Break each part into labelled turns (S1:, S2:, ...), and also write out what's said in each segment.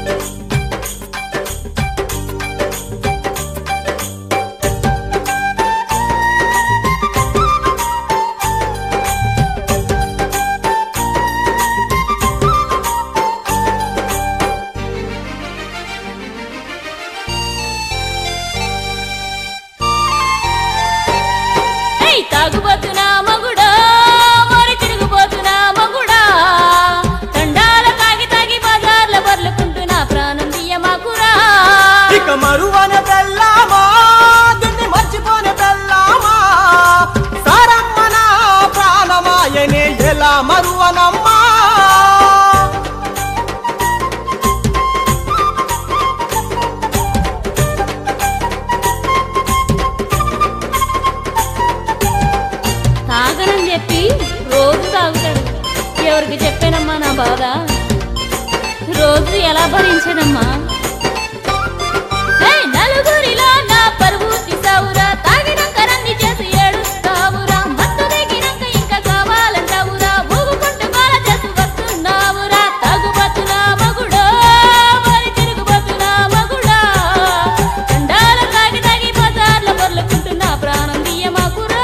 S1: తాగుబోతున్నా మగుడా మరి తిరుగుబోతున్నా మగుడా తండాల తాగి తాగి బజార్ల బర్లుకుంటున్నా ప్రాణం తీయమాకురా
S2: ఇక మరువన పెళ్ళామా దిన్ని మర్చిపోని పెళ్ళామా సారమ్మ నా ప్రాణమాయనే ఎలా మరువనమ్మా
S1: తాగనని చెప్పి రోజు తాగుతాడు. ఎవరికి చెప్పానమ్మా నా బాధ? రోజు ఎలా భరించానమ్మా? నలుగురిలో నా పరువు తీసావురా, తాగినాక రంది చేసి ఏడుస్తావురా, మత్తు దిగినాక ఇంకా కావాలంటావురా, ఊగుకుంటూ గోల చేసి వస్తున్నావురా. తాగుబోతున్నా మగుడా మరి తిరుగుబోతున్నా మగుడా తండాల తాగి తాగి బజార్ల బొర్లుకుంటున్నా ప్రాణం తీయమాకురా.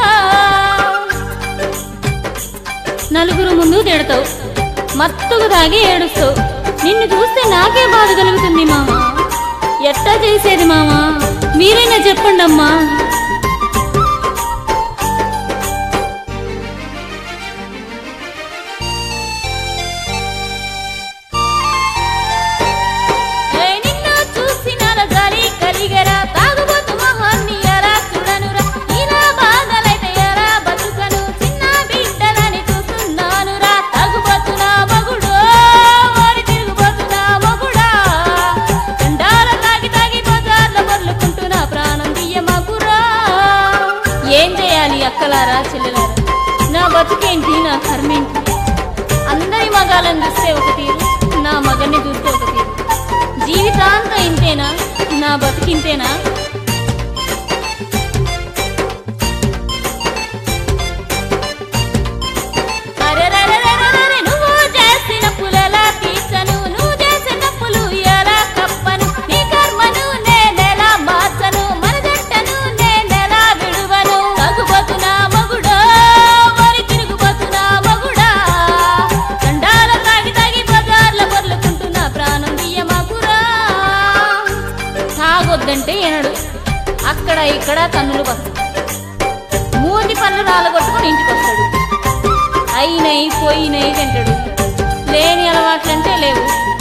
S1: నలుగురు ముందు తిడతావు, మత్తుకు తాగి ఏడుస్తావు. నిన్ను చూస్తే నాకే బాధ కలుగుతుంది మామా. ఎట్టా చేసేది మామా? మీరైనా చెప్పండి అమ్మా. నిన్ను చూసి నాల జాలి కలిగరా, తాగుబోతు మొహాన్ని ఎలా చూడనురా, ఇలా బాధలైతే ఎలా బతుకను, చిన్న బిడ్డలని చూస్తున్నానురా. తాగుబోతున్నా మగుడో మరి తిరుగుబోతున్నా మగుడా తండాల తాగి తాగి బజార్ల బర్లుకుంటున్నా ప్రాణం తీయమాకురా. ఏం చేయాలి అక్కలారా చెల్లెలారా? నా బతుకేంటి, నా కర్మేంటి? అందరి మగాలను చూస్తే ఒక తీరు, నా మగన్ని చూస్తే ఒక తీరు. జీవితాంతం ఇంతేనా? నా బతుకింతేనా? అరెరెరెరెరెరె, నువ్వు చేసిన పులలా తీర్చను, నువ్వు చేసిన తప్పులు ఎలా కప్పను, నీ కర్మను నేనెలా మార్చను, మన జంటను నేనెలా విడువను. తాగుబోతున్నా మగుడో మరి తిరుగుబోతున్నా మగుడా తండాల తాగి తాగి బజార్ల బొర్లుకుంటున్నా ప్రాణం తీయమాకురా. తాగొద్దంటే ఎనడు, అక్కడ ఇక్కడ తన్నులు వస్తాడు, మూతి పళ్ళు రాలగొట్టుకుని ఇంటికి వస్తాడు. అయినై పోయినై తింటాడు. లేని అలవాట్లంటే లేవు.